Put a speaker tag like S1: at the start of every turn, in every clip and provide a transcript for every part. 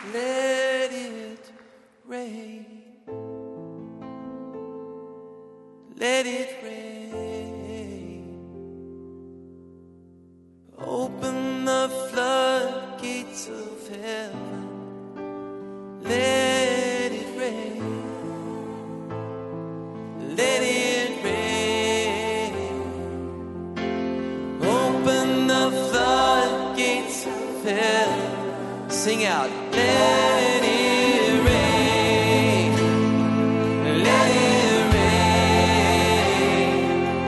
S1: let it rain. Let it rain. Open the floodgates of heaven. Let it rain. Let it rain. Open the floodgates of heaven. Sing out. Let it rain. Let it rain.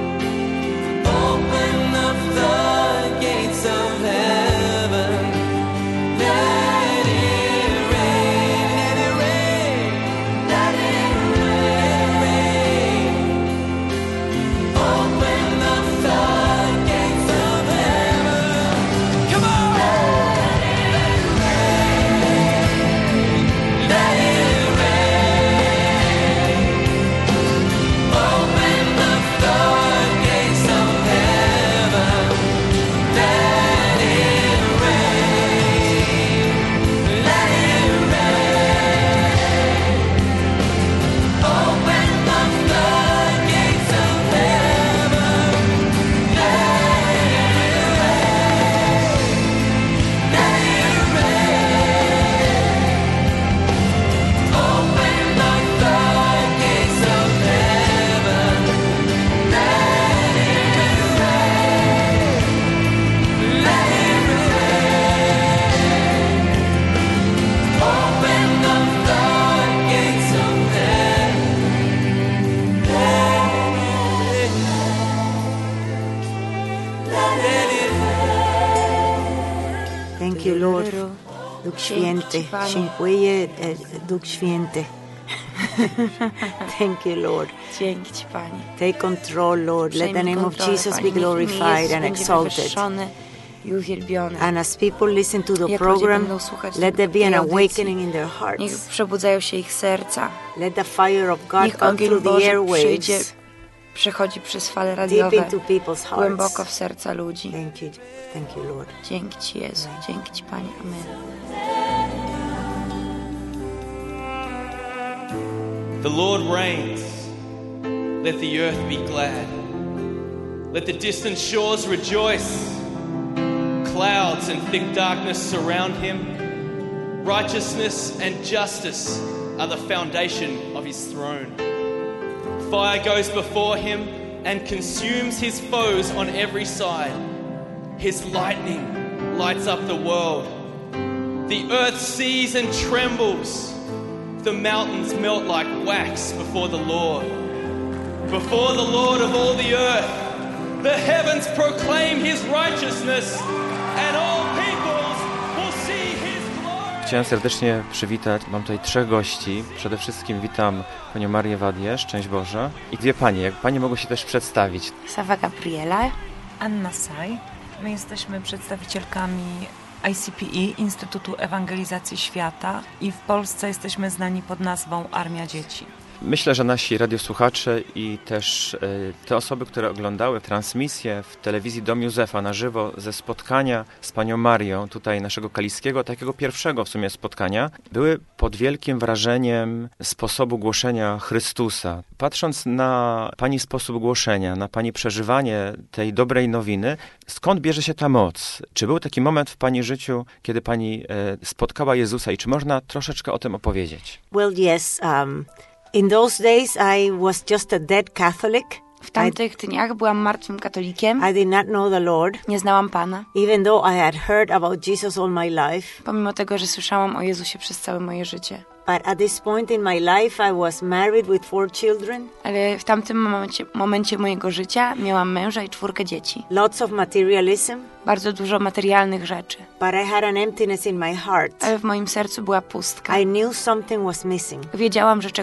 S1: Open the floodgates of heaven. Let it rain. Let it rain. Let it rain. Open the floodgates of heaven. Come on. Let it rain. Open the floodgates of heaven. Let it rain. Let it rain. Open the floodgates of heaven. Let it rain. Let it rain. Open the floodgates of heaven. Let it rain. Let it rain. Open the floodgates of heaven. Let it rain.
S2: Thank you, Lord. Duch Święty, dziękuję, Duch Święty. Thank you, Lord.
S3: Dzięki Ci, Panie.
S2: Take control, Lord. Let the name of Jesus be glorified and exalted.
S3: I uwielbiony.
S2: And as people listen to the
S3: Jak ludzie
S2: program,
S3: będą słuchać
S2: let there be
S3: tej
S2: an
S3: audycji,
S2: awakening in their
S3: niech
S2: hearts.
S3: przebudzają się ich serca.
S2: Let the fire of God
S3: Niech
S2: come
S3: ogień
S2: through the
S3: Boży przyjdzie,
S2: airwaves,
S3: przechodzi przez fale
S2: deep
S3: radiowe,
S2: into people's
S3: głęboko w
S2: hearts.
S3: serca ludzi.
S2: Thank you, Lord.
S3: Dzięki Ci, Jezu. Dzięki Ci, Panie. Amen.
S4: The Lord reigns. Let the earth be glad. Let the distant shores rejoice. Clouds and thick darkness surround him. Righteousness and justice are the foundation of his throne. Fire goes before him and consumes his foes on every side. His lightning lights up the world. The earth sees and trembles. The mountains melt like wax before the Lord. Before the Lord of all the earth, the heavens proclaim his righteousness, and all peoples will see his glory.
S5: Chciałem serdecznie przywitać, mam tutaj 3 gości. Przede wszystkim witam panią Marię Wadię, szczęść Boże. I 2 panie, jak panie mogą się też przedstawić.
S3: Sawa Gabriela.
S6: Anna Saj. My jesteśmy przedstawicielkami ICPE, Instytutu Ewangelizacji Świata, i w Polsce jesteśmy znani pod nazwą Armia Dzieci.
S5: Myślę, że nasi radiosłuchacze i też te osoby, które oglądały transmisję w telewizji Dom Józefa na żywo ze spotkania z panią Marią, tutaj naszego kaliskiego, takiego pierwszego w sumie spotkania, były pod wielkim wrażeniem sposobu głoszenia Chrystusa. Patrząc na pani sposób głoszenia, na pani przeżywanie tej dobrej nowiny, skąd bierze się ta moc? Czy był taki moment w pani życiu, kiedy pani spotkała Jezusa i czy można troszeczkę o tym opowiedzieć?
S2: Well, yes. In those days, I was just a dead Catholic.
S3: W tamtych dniach byłam martwym katolikiem.
S2: I did not know the Lord.
S3: Nie znałam Pana.
S2: Even though I had heard about Jesus all my life.
S3: Pomimo tego, że słyszałam o Jezusie przez całe moje życie.
S2: But at this point in my life, I was married with 4 children.
S3: Ale w tamtym momencie mojego życia miałam męża i 4 dzieci.
S2: Lots of materialism.
S3: Bardzo dużo materialnych rzeczy.
S2: But I had an emptiness in my heart.
S3: Ale w moim sercu była pustka.
S2: I knew something was missing.
S3: Wiedziałam, że czegoś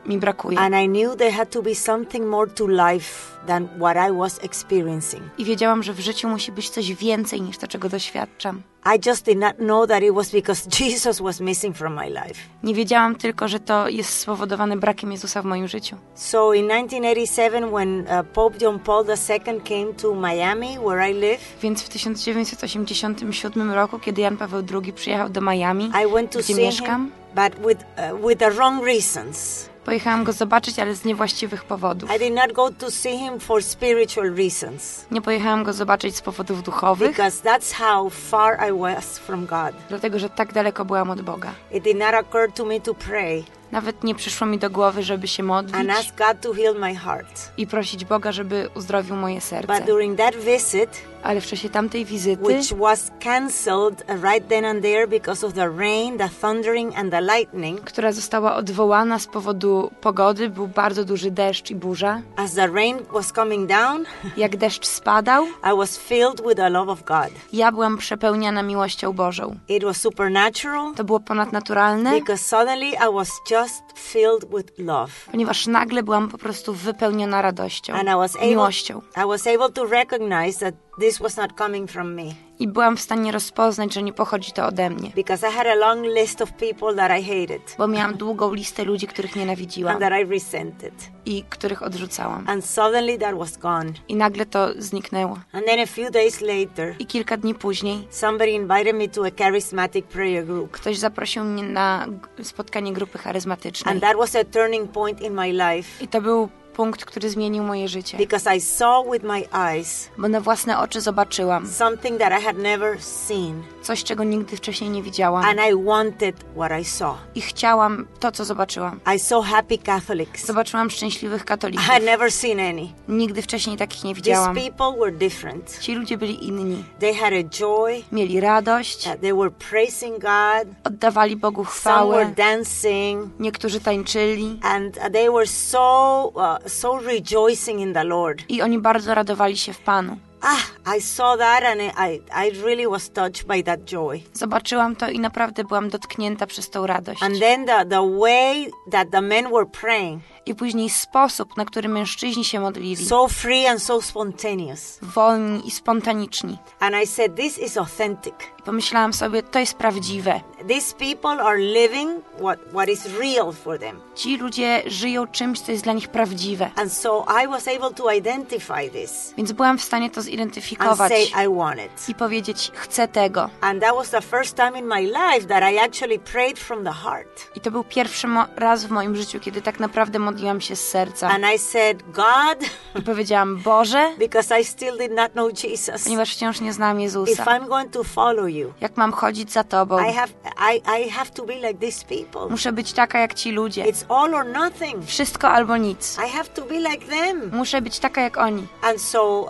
S3: mi brakuje.
S2: And I knew there had to be something more to life than what I was experiencing.
S3: I wiedziałam, że w życiu musi być coś więcej niż to, czego doświadczam.
S2: I just did not know that it was because Jesus was missing from my life.
S3: Nie wiedziałam tylko, że to jest spowodowane brakiem Jezusa w moim życiu.
S2: So in 1987, when Pope John Paul II came to Miami, where I live,
S3: Więc w 1987 roku, kiedy Jan Paweł II przyjechał do Miami,
S2: I went to
S3: gdzie
S2: see
S3: mieszkam,
S2: him, but with the wrong reasons.
S3: pojechałam go zobaczyć, ale z niewłaściwych powodów.
S2: I did not go to see him for spiritual reasons,
S3: Nie pojechałam go zobaczyć z powodów duchowych,
S2: because that's how far I was from God.
S3: dlatego że tak daleko byłam od Boga.
S2: It did not occur to me to pray
S3: Nawet nie przyszło mi do głowy, żeby się modlić
S2: and ask God to heal my heart.
S3: i prosić Boga, żeby uzdrowił moje serce.
S2: But during that visit,
S3: Ale w czasie tamtej wizyty,
S2: which was cancelled right then and there because of the rain, the thundering and the lightning,
S3: która została odwołana z powodu pogody, był bardzo duży deszcz i burza.
S2: as the rain was coming down,
S3: Jak deszcz spadał,
S2: I was filled with the love of God.
S3: ja byłam przepełniana miłością Bożą.
S2: It was supernatural
S3: To było ponadnaturalne,
S2: because suddenly I was just filled with love.
S3: ponieważ nagle byłam po prostu wypełniona radością,
S2: And
S3: miłością.
S2: I was able to recognize that this was not coming from me,
S3: I byłam w stanie rozpoznać, że nie pochodzi to ode mnie,
S2: because I had a long list of people that I hated
S3: bo miałam długą listę ludzi, których nienawidziłam
S2: and that I resented.
S3: i których odrzucałam.
S2: And suddenly that was gone.
S3: I nagle to zniknęło.
S2: And then a few days later,
S3: I kilka dni później
S2: somebody invited me to a charismatic prayer group.
S3: ktoś zaprosił mnie na spotkanie grupy charyzmatycznej.
S2: And that was a turning point in my life,
S3: I to był punkt, który zmienił moje życie.
S2: because I saw with my eyes
S3: Bo na własne oczy zobaczyłam
S2: something that I had never seen.
S3: coś, czego nigdy wcześniej nie widziałam.
S2: And I wanted what I saw.
S3: I chciałam to, co zobaczyłam.
S2: I saw happy Catholics.
S3: Zobaczyłam szczęśliwych
S2: I
S3: katolików.
S2: had never seen any.
S3: Nigdy wcześniej takich nie
S2: These
S3: widziałam.
S2: people were different.
S3: Ci ludzie byli inni.
S2: They had a joy.
S3: Mieli radość,
S2: They were praising God.
S3: oddawali Bogu
S2: Some were
S3: chwałę.
S2: dancing.
S3: Niektórzy tańczyli.
S2: And they were so rejoicing in the Lord.
S3: I oni bardzo radowali się w Panu.
S2: I saw that and I really was touched by that joy.
S3: Zobaczyłam to i naprawdę byłam dotknięta przez tą radość.
S2: And then the way that the men were praying,
S3: I później sposób, na który mężczyźni się modlili.
S2: so free and so spontaneous.
S3: Wolni i spontaniczni.
S2: And I said, this is authentic.
S3: I pomyślałam sobie, to jest prawdziwe.
S2: These people are living what is real for them.
S3: Ci ludzie żyją czymś, co jest dla nich prawdziwe.
S2: And so I was able to identify this
S3: Więc byłam w stanie to
S2: and
S3: zidentyfikować
S2: say, I want it.
S3: i powiedzieć, chcę tego.
S2: And that was the first time in my life that I actually prayed from the heart.
S3: I to był pierwszy raz w moim życiu, kiedy tak naprawdę modliłam się z serca.
S2: And I said, God,
S3: I powiedziałam, Boże,
S2: because I still did not know Jesus,
S3: ponieważ wciąż nie znam
S2: if
S3: Jezusa.
S2: I'm going to follow you,
S3: Jak mam chodzić za Tobą?
S2: I have to be like these people.
S3: Muszę być taka jak ci ludzie.
S2: It's all or nothing.
S3: Wszystko albo nic.
S2: I have to be like them.
S3: Muszę być taka jak oni.
S2: And so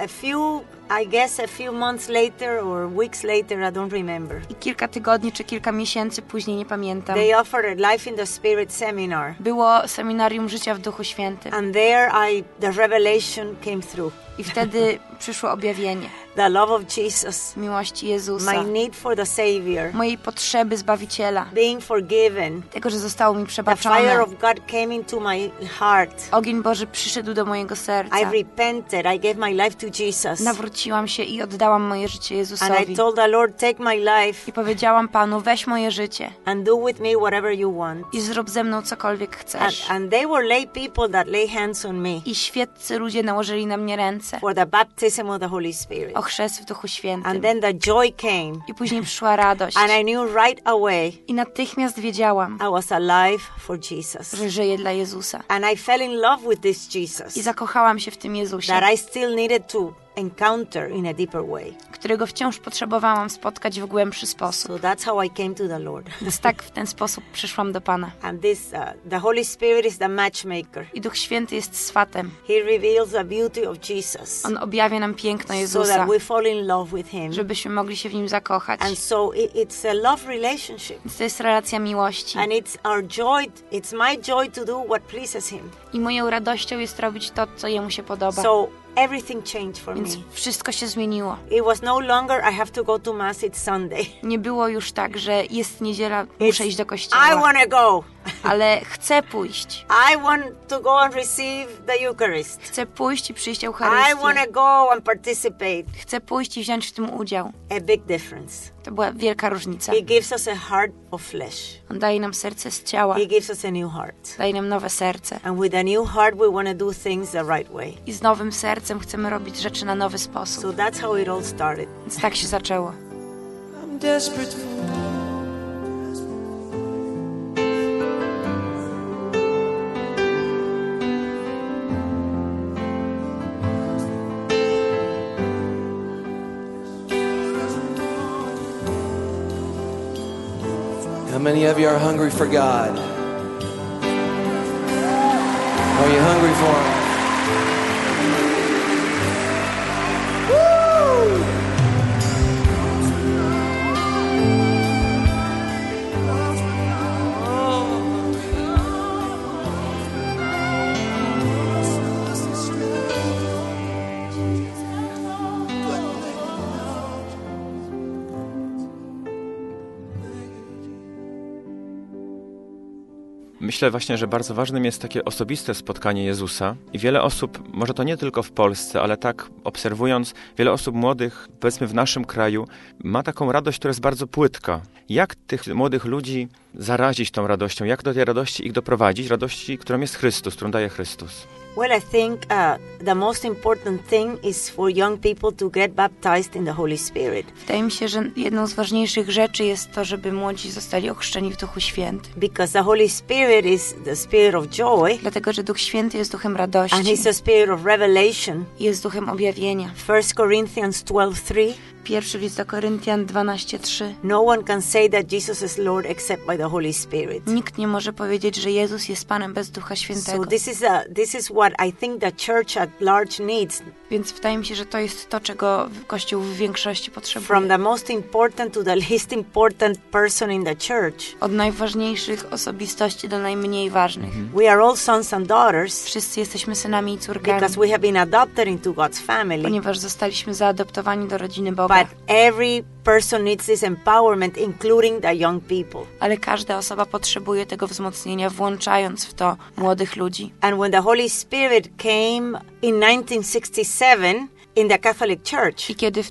S2: a few months later or weeks later, I don't remember,
S3: I kilka tygodni czy kilka miesięcy później, nie pamiętam,
S2: they offered a Life in the Spirit seminar.
S3: było seminarium życia w Duchu Świętym.
S2: And there the revelation came through.
S3: I wtedy przyszło objawienie
S2: The love of Jesus,
S3: miłości Jezusa,
S2: my need for the Savior,
S3: mojej potrzeby Zbawiciela,
S2: being forgiven.
S3: tego, że zostało mi
S2: The
S3: przebaczone.
S2: fire of God came into my heart.
S3: Ogień Boży przyszedł do mojego serca.
S2: I repented. I gave my life to Jesus.
S3: Nawróciłam się i oddałam moje życie
S2: And
S3: Jezusowi.
S2: I told the Lord, take my life
S3: I powiedziałam Panu, weź moje życie
S2: and do with me whatever you want.
S3: i zrób ze mną cokolwiek chcesz.
S2: And they were lay people that lay hands on me
S3: I świeccy ludzie nałożyli na mnie ręce
S2: for the baptism of the Holy Spirit.
S3: o chrzest w Duchu Świętym.
S2: And then the joy came.
S3: I później przyszła radość.
S2: And I knew right away
S3: I natychmiast wiedziałam,
S2: I was alive for Jesus.
S3: że żyję dla Jezusa.
S2: And I fell in love with this Jesus
S3: I zakochałam się w tym Jezusie,
S2: that I still needed to encounter in a deeper way.
S3: którego wciąż potrzebowałam spotkać w głębszy sposób.
S2: So that's how I came to the Lord.
S3: Więc tak w ten sposób przyszłam do Pana.
S2: And the Holy Spirit is the matchmaker.
S3: I Duch Święty jest swatem.
S2: He reveals the beauty of Jesus
S3: On objawia nam piękno
S2: so
S3: Jezusa,
S2: that we fall in love with Him.
S3: żebyśmy mogli się w Nim zakochać.
S2: And so it's a love relationship.
S3: Więc to jest relacja miłości.
S2: And it's our joy, it's my joy to do what pleases Him.
S3: I moją radością jest robić to, co Jemu się podoba.
S2: So everything changed for me.
S3: Więc wszystko się zmieniło.
S2: It was no longer I have to go to Mass, it's Sunday.
S3: Nie było już tak, że jest niedziela, muszę iść do
S2: I
S3: kościoła.
S2: want to go.
S3: ale chcę pójść.
S2: I want to go and receive the Eucharist.
S3: Chcę pójść i przyjść
S2: I
S3: Eucharystię.
S2: want to go and participate.
S3: Chcę pójść i wziąć w tym udział.
S2: A big difference.
S3: To była wielka różnica.
S2: He gives us a heart of flesh.
S3: On daje nam serce z ciała,
S2: He gives us a new heart.
S3: daje nam nowe serce.
S2: And with a new heart, we want to do things the right way.
S3: I z nowym sercem chcemy robić rzeczy na nowy sposób.
S2: So that's how it all started.
S3: Więc tak się zaczęło.
S1: I'm desperate for How many of you are hungry for God? Are you hungry for Him?
S5: Myślę właśnie, że bardzo ważnym jest takie osobiste spotkanie Jezusa i wiele osób, może to nie tylko w Polsce, ale tak obserwując, wiele osób młodych, powiedzmy w naszym kraju, ma taką radość, która jest bardzo płytka. Jak tych młodych ludzi zarazić tą radością? Jak do tej radości ich doprowadzić? Radości, którą jest Chrystus, którą daje Chrystus.
S2: Well, I think the most important thing is for young people to get baptized in the Holy Spirit.
S3: Wydaje mi się, że jedną z ważniejszych rzeczy jest to, żeby młodzi zostali ochrzczeni w Duchu Świętym.
S2: Because the Holy Spirit is the spirit of joy,
S3: Dlatego, że Duch Święty jest duchem
S2: and
S3: radości,
S2: He's the spirit of revelation.
S3: jest duchem objawienia.
S2: 1 Corinthians 12:3.
S3: Pierwszy list do Koryntian 12:3.
S2: No one can say that Jesus is Lord except by the Holy Spirit.
S3: Nikt nie może powiedzieć, że Jezus jest Panem bez Ducha Świętego.
S2: So this is what I think the church at large needs.
S3: Więc wydaje mi się, że to jest to, czego Kościół w większości potrzebuje.
S2: From the most important to the least important person in the church.
S3: Od najważniejszych osobistości do najmniej ważnych.
S2: We are all sons and daughters
S3: Wszyscy jesteśmy synami i córkami,
S2: because we have been adopted into God's family.
S3: ponieważ zostaliśmy zaadoptowani do rodziny Boga.
S2: But every person needs this empowerment, including the young people.
S3: Ale każda osoba potrzebuje tego wzmocnienia, włączając w to młodych ludzi.
S2: And when the Holy Spirit came in 1967 in the Catholic Church,
S3: I kiedy w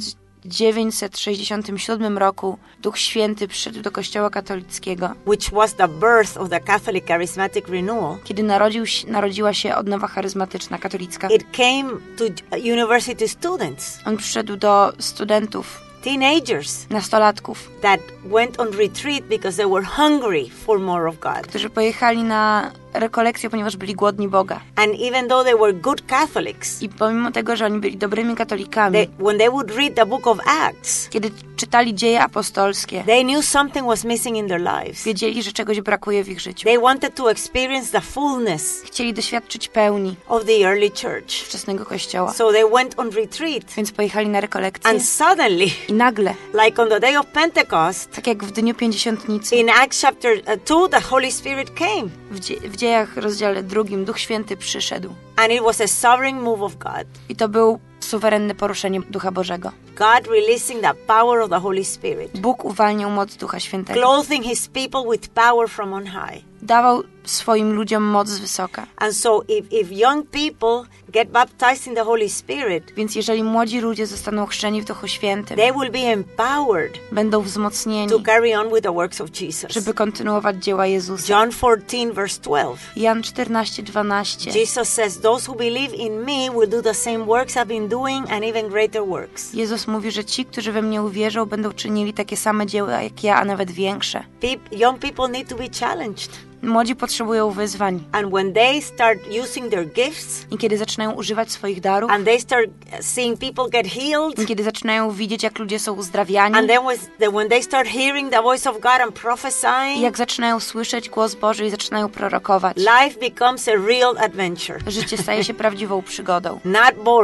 S3: 1967 roku Duch Święty przyszedł do Kościoła katolickiego,
S2: which was the birth of the Catholic Charismatic Renewal,
S3: kiedy narodziła się odnowa charyzmatyczna katolicka,
S2: it came to university students,
S3: on przyszedł do studentów,
S2: teenagers
S3: nastolatków,
S2: that went on retreat because they were hungry for more of God.
S3: którzy pojechali na rekolekcję, ponieważ byli głodni Boga.
S2: And even though they were good Catholics,
S3: I pomimo tego, że oni byli dobrymi katolikami,
S2: when they would read the book of Acts,
S3: kiedy czytali dzieje apostolskie,
S2: they knew something was missing in their lives.
S3: wiedzieli, że czegoś brakuje w ich życiu.
S2: They wanted to experience the fullness
S3: Chcieli doświadczyć pełni
S2: of the early church.
S3: wczesnego Kościoła.
S2: So they went on retreat.
S3: Więc pojechali na rekolekcję
S2: And suddenly,
S3: i nagle,
S2: like on the day of Pentecost,
S3: tak jak w Dniu Pięćdziesiątnicy,
S2: in Acts chapter 2, the Holy Spirit came.
S3: w dziejach rozdziale 2 Duch Święty przyszedł.
S2: And it was a sovereign move of God.
S3: I to był suwerenne poruszenie Ducha Bożego.
S2: God releasing the power of the Holy Spirit.
S3: Bóg uwalniał moc Ducha Świętego.
S2: Clothing His people with power from on high.
S3: Dawał swoim ludziom moc z wysoka.
S2: And so if young people get baptized in the Holy Spirit,
S3: Więc jeżeli młodzi ludzie zostaną chrzczeni w Duchu Świętym,
S2: they will be empowered
S3: będą wzmocnieni,
S2: to carry on with the works of Jesus.
S3: żeby kontynuować dzieła Jezusa.
S2: John 14 verse 12.
S3: Jan 14:12.
S2: Jesus says, those who believe in me will do the same works I've been doing and even greater works.
S3: Jezus mówi, że ci, którzy we mnie uwierzą, będą czynili takie same dzieła jak ja, a nawet większe.
S2: Young people need to be challenged.
S3: Młodzi potrzebują wyzwań.
S2: And when they start using their gifts,
S3: I kiedy zaczynają używać swoich darów,
S2: and they start seeing people get healed,
S3: i kiedy zaczynają widzieć, jak ludzie są uzdrawiani,
S2: and then when they start hearing the voice of God and
S3: i
S2: prophesying,
S3: jak zaczynają słyszeć głos Boży i zaczynają prorokować,
S2: life becomes a real adventure.
S3: życie staje się prawdziwą przygodą.
S2: Not boring.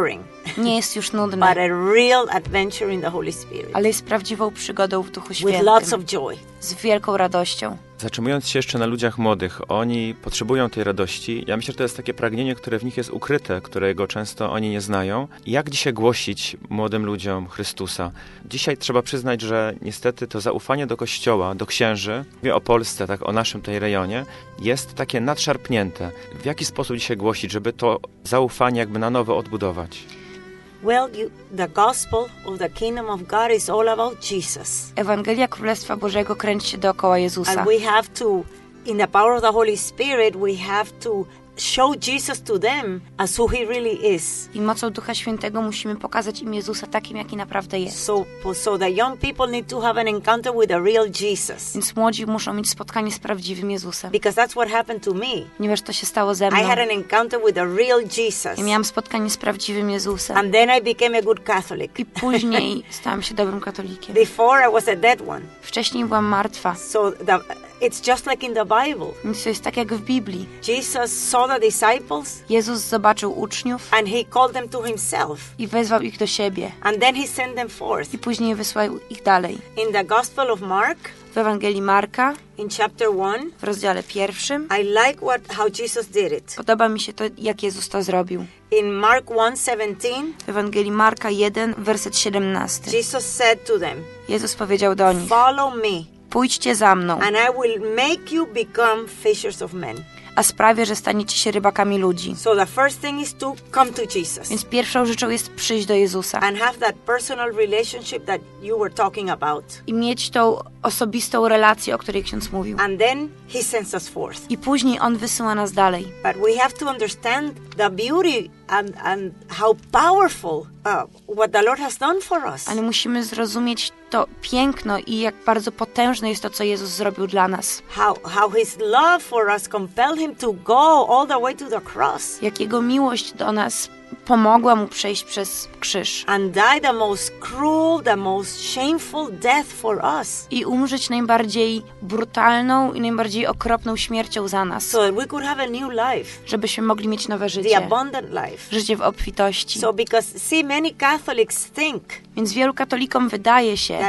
S3: Nie jest już
S2: but
S3: nudne,
S2: a real adventure in the Holy Spirit
S3: ale jest prawdziwą przygodą w Duchu
S2: with lots
S3: Świętym,
S2: of joy.
S3: z wielką radością.
S5: Zatrzymując się jeszcze na ludziach młodych, oni potrzebują tej radości. Ja myślę, że to jest takie pragnienie, które w nich jest ukryte, którego często oni nie znają. Jak dzisiaj głosić młodym ludziom Chrystusa? Dzisiaj trzeba przyznać, że niestety to zaufanie do Kościoła, do księży, mówię o Polsce, tak o naszym tej rejonie, jest takie nadszarpnięte. W jaki sposób dzisiaj głosić, żeby to zaufanie jakby na nowo odbudować?
S2: Well, the gospel of the kingdom of God is all about Jesus.
S3: Ewangelia Królestwa Bożego kręci się dookoła Jezusa.
S2: And we have to, in the power of the Holy Spirit, we have to show Jesus to them as who He really is.
S3: I mocą Ducha Świętego musimy pokazać im Jezusa takim, jaki naprawdę jest.
S2: So the young people need to have an encounter with the real Jesus.
S3: Więc młodzi muszą mieć spotkanie z prawdziwym Jezusem.
S2: Because that's what happened to me.
S3: Ponieważ to się stało ze mną.
S2: I had an encounter with the real Jesus.
S3: Ja miałam spotkanie z prawdziwym Jezusem.
S2: And then I became a good Catholic.
S3: I później stałam się dobrym katolikiem.
S2: Before I was a dead one.
S3: Wcześniej byłam martwa.
S2: So it's just like in the Bible.
S3: Więc to jest tak jak w Biblii.
S2: Jesus saw the disciples
S3: Jezus zobaczył uczniów
S2: and He called them to Himself.
S3: i wezwał ich do siebie.
S2: And then He sent them forth.
S3: I później wysłał ich dalej.
S2: In the Gospel of Mark,
S3: W Ewangelii Marka,
S2: in chapter 1,
S3: w rozdziale 1,
S2: I like how Jesus did it.
S3: podoba mi się to, jak Jezus to zrobił.
S2: In Mark 1:17,
S3: W Ewangelii Marka 1, werset 17.
S2: Jesus said to them,
S3: Jezus powiedział do nich:
S2: "Follow me,
S3: pójdźcie za mną,
S2: and I will make you become fishers of men."
S3: a sprawię, że staniecie się rybakami ludzi.
S2: So the first thing is to come to Jesus
S3: Więc pierwszą rzeczą jest przyjść do Jezusa
S2: and have that personal relationship that you were talking about.
S3: i mieć tą osobistą relację, o której ksiądz mówił.
S2: And then He sends us forth.
S3: I później On wysyła nas dalej.
S2: But we have to understand the beauty and how powerful what the Lord has done for us.
S3: Ale musimy zrozumieć to piękno i jak bardzo potężne jest to, co Jezus zrobił dla nas.
S2: How His love for us compelled Him to go all the way to the cross
S3: Jak Jego miłość do nas pomogła Mu przejść przez krzyż
S2: and die the most cruel, the most shameful death for us,
S3: i umrzeć najbardziej brutalną i najbardziej okropną śmiercią za nas,
S2: so that we could have a new life,
S3: żebyśmy mogli mieć nowe
S2: the
S3: życie,
S2: abundant life.
S3: życie w obfitości.
S2: So because see, many Catholics think
S3: Więc wielu katolikom wydaje się,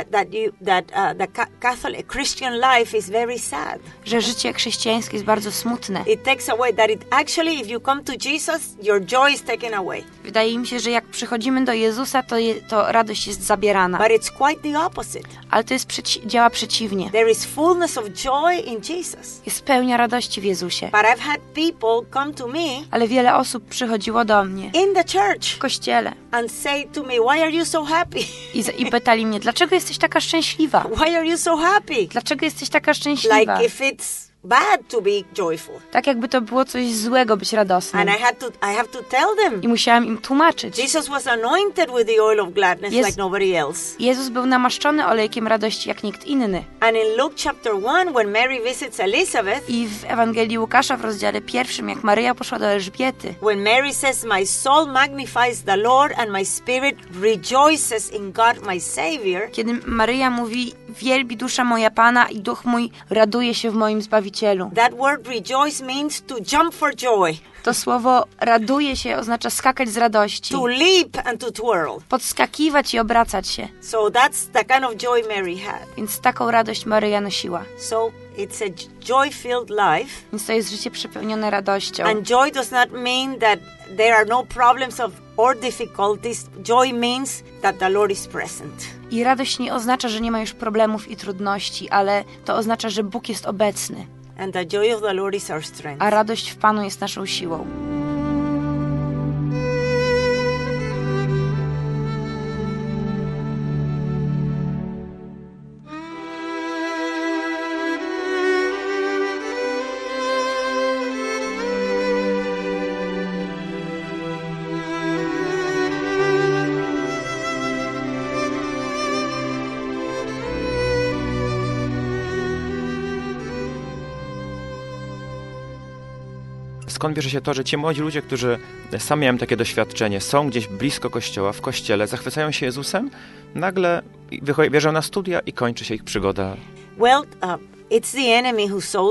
S2: that Catholic Christian life is very sad.
S3: że życie chrześcijańskie jest bardzo smutne.
S2: It takes away that it actually, if you come to Jesus, your joy is taken away.
S3: Wydaje mi się, że jak przychodzimy do Jezusa, to radość jest zabierana.
S2: But it's quite the opposite.
S3: Ale to jest działa przeciwnie.
S2: There is fullness of joy in Jesus.
S3: Jest pełnia radości w Jezusie.
S2: But I've had people come to me
S3: Ale wiele osób przychodziło do mnie
S2: in the church
S3: w kościele
S2: and say to me, "Why are you so happy?
S3: i pytali mnie, dlaczego jesteś taka szczęśliwa?
S2: Why are you so happy?"
S3: Dlaczego jesteś taka szczęśliwa?
S2: Like if it's bad to be joyful.
S3: Tak jakby to było coś złego być radosnym.
S2: And I have to tell them.
S3: I musiałam im tłumaczyć.
S2: Jesus was anointed with the oil of gladness
S3: Yes.
S2: like nobody else.
S3: Jezus był namaszczony olejkiem radości jak nikt inny.
S2: And in Luke chapter 1, when Mary visits Elizabeth,
S3: I w Ewangelii Łukasza w rozdziale 1, jak Maryja poszła do Elżbiety,
S2: when Mary says, "My soul magnifies the Lord and my spirit rejoices in God my Savior,"
S3: kiedy Maryja mówi: wielbi dusza moja Pana i duch mój raduje się w moim Zbawicielu.
S2: that word rejoice means to jump for joy,
S3: To słowo raduje się oznacza skakać z radości,
S2: to leap and to twirl.
S3: podskakiwać i obracać się.
S2: So that's the kind of joy Mary had.
S3: Więc taką radość Maryja nosiła.
S2: So it's a joy-filled life.
S3: Więc to jest życie przepełnione radością.
S2: And joy does not mean that there are no problems or difficulties. Joy means that the Lord is present.
S3: I radość nie oznacza, że nie ma już problemów i trudności, ale to oznacza, że Bóg jest obecny.
S2: And the joy of the Lord is our strength.
S3: A radość w Panu jest naszą siłą.
S5: Skąd bierze się to, że ci młodzi ludzie, którzy sami miałem takie doświadczenie, są gdzieś blisko kościoła, w kościele, zachwycają się Jezusem, nagle bierzą na studia i kończy się ich przygoda?
S2: Well, it's the enemy who sows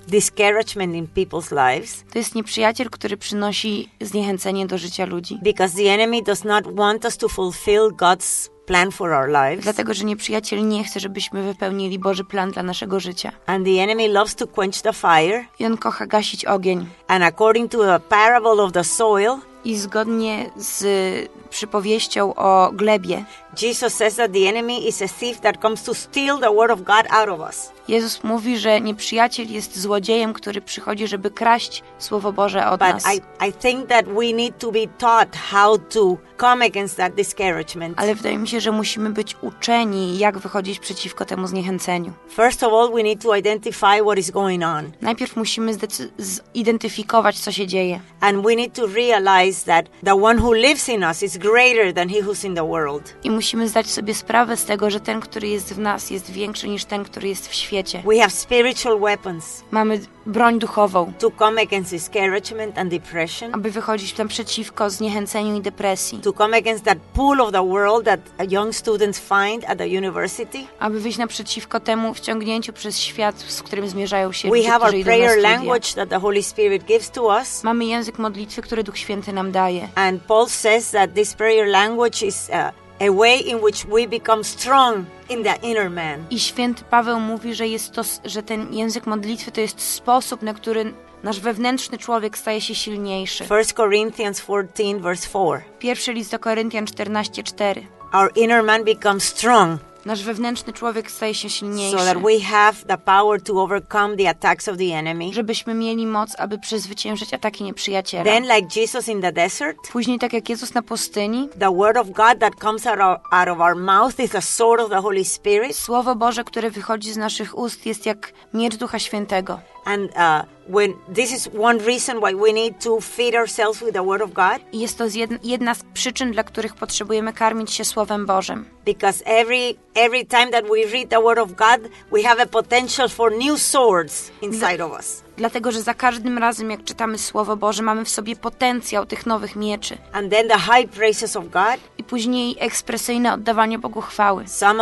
S2: discouragement in people's lives,
S3: To jest nieprzyjaciel, który przynosi zniechęcenie do życia ludzi.
S2: because the enemy does not want us to fulfill God's plan for our lives.
S3: Dlatego, że nieprzyjaciel nie chce, żebyśmy wypełnili Boży plan dla naszego życia.
S2: And the enemy loves to quench the fire.
S3: I on kocha gasić ogień.
S2: And according to the parable of the soil,
S3: I zgodnie z przypowieścią o glebie,
S2: Jesus says that the enemy is a thief that comes to steal the word of God out of us.
S3: Jezus mówi, że nieprzyjaciel jest złodziejem, który przychodzi, żeby kraść Słowo Boże od
S2: But
S3: nas.
S2: I think that we need to be taught how to come against that discouragement.
S3: Ale wydaje mi się, że musimy być uczeni, jak wychodzić przeciwko temu zniechęceniu.
S2: First of all, we need to identify what is going on.
S3: Najpierw musimy zidentyfikować, co się dzieje.
S2: And we need to realize that the one who lives in us is greater than he who's in the world.
S3: I musimy zdać sobie sprawę z tego, że ten, który jest w nas, jest większy niż ten, który jest w świecie.
S2: We have spiritual weapons
S3: Mamy broń duchową,
S2: to come against discouragement and depression,
S3: aby wychodzić naprzeciwko zniechęceniu i depresji.
S2: to come against that pull of the world that young students find at the university.
S3: Aby wyjść naprzeciwko temu wciągnięciu przez świat, z którym zmierzają się
S2: We
S3: ludzie,
S2: have our
S3: którzy idą na
S2: prayer
S3: studia.
S2: language that the Holy Spirit gives to us.
S3: Mamy język modlitwy, który Duch Święty nam daje.
S2: And Paul says that this prayer language is a way in which we become strong in the inner man.
S3: I święty Paweł mówi, że jest to, że ten język modlitwy to jest sposób, na który nasz wewnętrzny człowiek staje się silniejszy.
S2: 1 Corinthians 14 verse 4.
S3: Pierwszy list do Koryntian 14:4.
S2: Our inner man becomes strong
S3: Nasz wewnętrzny człowiek staje się
S2: so
S3: silniejszy,
S2: that we have the power to overcome the attacks of the enemy.
S3: żebyśmy mieli moc, aby przezwyciężyć ataki nieprzyjaciela.
S2: Then, like Jesus in the desert,
S3: Później, tak jak Jezus na pustyni,
S2: the word of God that comes out of our mouth is the sword of the Holy Spirit.
S3: Słowo Boże, które wychodzi z naszych ust, jest jak miecz Ducha Świętego.
S2: And when this is one reason why we need to feed ourselves with the word of God,
S3: I jest to jedna z przyczyn, dla których potrzebujemy karmić się Słowem Bożym.
S2: because every time that we read the word of God, we have a potential for new swords inside of us.
S3: Dlatego, że za każdym razem, jak czytamy Słowo Boże, mamy w sobie potencjał tych nowych mieczy.
S2: And then the high praises of God,
S3: I później ekspresyjne oddawanie Bogu chwały.
S2: Psalm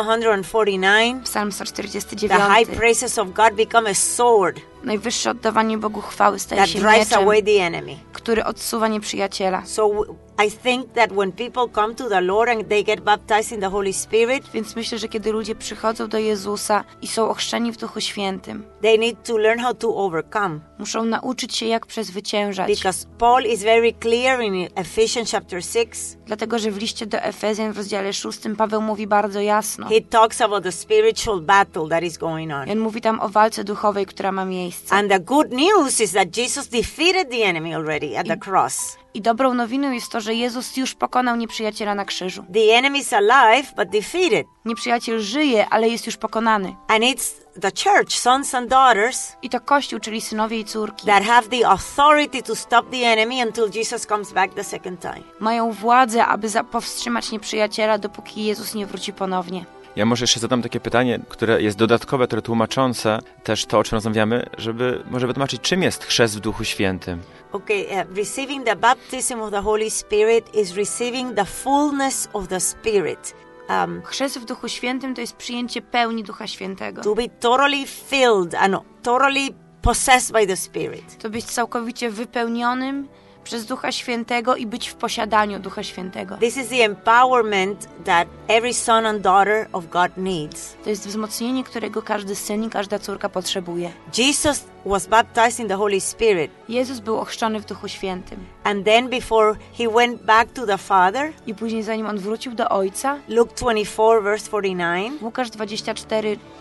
S2: 149,
S3: Psalm
S2: the
S3: 149.
S2: high praises of God become a sword
S3: Najwyższe oddawanie Bogu chwały staje
S2: that
S3: się
S2: drives
S3: mieczem,
S2: away the enemy.
S3: który odsuwa nieprzyjaciela.
S2: So I think that when people come to the Lord and they get baptized in the Holy Spirit,
S3: Więc myślę, że kiedy ludzie przychodzą do Jezusa i są ochrzczeni w Duchu Świętym,
S2: they need to learn how to overcome.
S3: muszą nauczyć się, jak przezwyciężać.
S2: Because Paul is very clear in Ephesians chapter 6.
S3: Dlatego, że w liście do Efezjan w rozdziale 6 Paweł mówi bardzo jasno.
S2: He talks about the spiritual battle that is going on.
S3: I on mówi tam o walce duchowej, która ma miejsce.
S2: And the good news is that Jesus defeated the enemy already at the cross.
S3: I dobrą nowiną jest to, że Jezus już pokonał nieprzyjaciela na krzyżu.
S2: The enemy is alive but defeated.
S3: Nieprzyjaciel żyje, ale jest już pokonany.
S2: And it's the church, sons and daughters,
S3: I to Kościół, czyli synowie i córki,
S2: that have the authority to stop the enemy until Jesus comes back the second time.
S3: mają władzę, aby powstrzymać nieprzyjaciela, dopóki Jezus nie wróci ponownie.
S5: Ja może jeszcze zadam takie pytanie, które jest dodatkowe, które tłumaczące też to, o czym rozmawiamy, żeby może wytłumaczyć, czym jest chrzest w Duchu Świętym.
S2: Okay, receiving the baptism of the Holy Spirit is receiving the fullness of the Spirit.
S3: Chrzest w Duchu Świętym to jest przyjęcie pełni Ducha Świętego.
S2: To be totally filled and totally possessed by the Spirit.
S3: To być całkowicie wypełnionym przez Ducha Świętego i być w posiadaniu Ducha Świętego.
S2: This is the empowerment that every son and daughter of God needs.
S3: To jest wzmocnienie, którego każdy syn i każda córka potrzebuje.
S2: Jesus was baptized in the Holy Spirit,
S3: Jezus był ochrzczony w Duchu Świętym.
S2: and then before he went back to the Father,
S3: I później, zanim on wrócił do Ojca,
S2: Luke 24 verse 49,
S3: Łukasz 24,
S2: he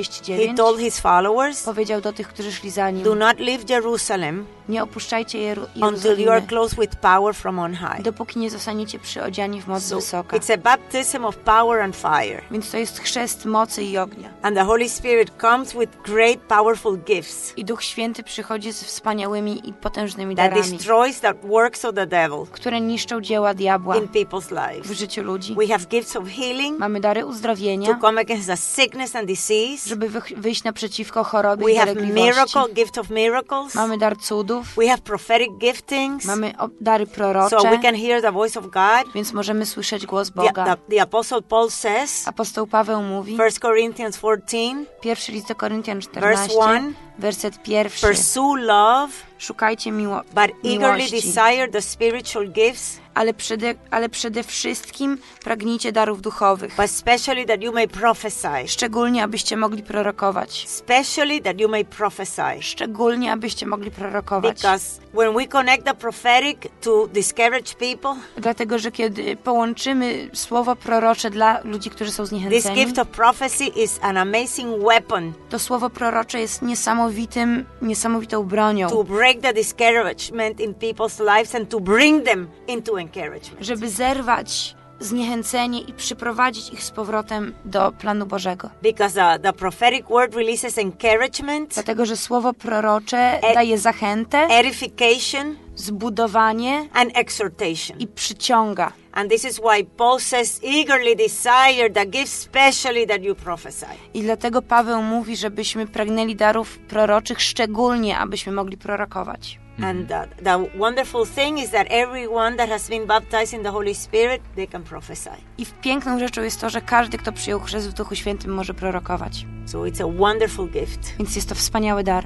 S3: 49
S2: told his followers,
S3: powiedział do tych, którzy szli za nim:
S2: do not leave Jerusalem
S3: nie opuszczajcie
S2: until you are
S3: Jerozolimy,
S2: clothed with power from on high.
S3: dopóki nie zostaniecie przyodziani w moc
S2: So
S3: wysoka.
S2: it's a baptism of power and fire.
S3: Więc to jest chrzest mocy i ognia.
S2: And the Holy Spirit comes with great powerful gifts
S3: I Duch Święty przychodzi z wspaniałymi i potężnymi
S2: that
S3: darami,
S2: destroys the works of the devil
S3: które niszczą dzieła diabła
S2: in people's
S3: w
S2: lives.
S3: życiu ludzi.
S2: We have gifts of healing
S3: Mamy dary
S2: to
S3: uzdrowienia,
S2: come against the sickness and disease.
S3: żeby wyjść naprzeciwko chorobie
S2: We
S3: i
S2: have
S3: dolegliwości.
S2: gift of miracles.
S3: Mamy dar cudów,
S2: We have prophetic giftings. giftings,
S3: Mamy dary prorocze,
S2: so we can hear the voice of God.
S3: więc możemy słyszeć głos Boga.
S2: The Apostle Paul says,
S3: Apostoł Paweł mówi,
S2: 1 Corinthians 14,
S3: pierwszy list do Koryntian
S2: Verse
S3: 14,
S2: 1,
S3: werset 1.
S2: pursue love,
S3: Szukajcie
S2: but eagerly
S3: miłości,
S2: desire the spiritual gifts,
S3: ale przede wszystkim pragnijcie darów duchowych,
S2: but especially that you may prophesy.
S3: szczególnie abyście mogli prorokować.
S2: Especially that you may prophesy.
S3: Szczególnie abyście mogli prorokować.
S2: Because when we connect the prophetic to discourage people,
S3: Dlatego, że kiedy połączymy słowo prorocze dla ludzi, którzy są
S2: this
S3: zniechęceni,
S2: gift of prophecy is an amazing weapon
S3: to słowo prorocze jest niesamowitą bronią,
S2: to break the discouragement in people's lives and to bring them into encouragement.
S3: żeby zerwać zniechęcenie i przyprowadzić ich z powrotem do planu Bożego.
S2: Because the prophetic word releases encouragement,
S3: Dlatego, że słowo prorocze daje zachętę,
S2: edification,
S3: zbudowanie
S2: and exhortation.
S3: i przyciąga.
S2: And this is why Paul says, eagerly desire the gift, especially that you prophesy.
S3: I dlatego Paweł mówi, żebyśmy pragnęli darów proroczych, szczególnie abyśmy mogli prorokować.
S2: And the wonderful thing is that everyone that has been baptized in the Holy Spirit, they can prophesy.
S3: I piękną rzeczą jest to, że każdy, kto przyjął chrzest w Duchu Świętym, może prorokować.
S2: So it's a wonderful gift.
S3: Więc jest to wspaniały dar.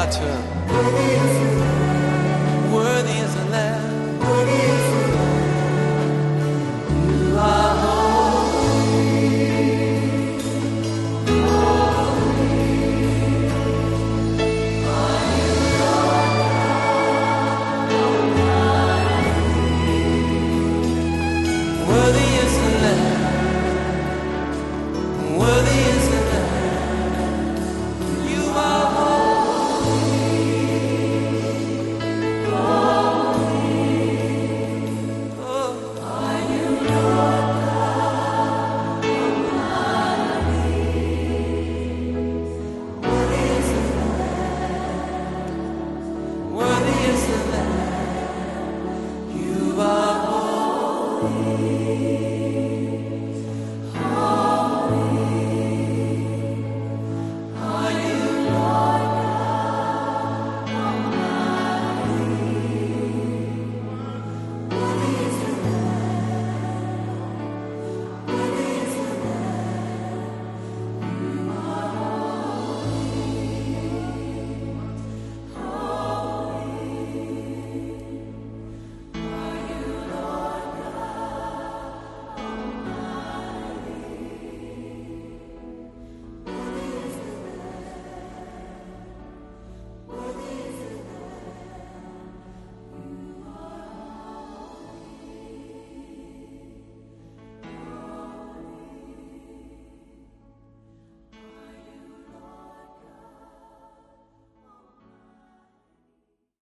S4: turn.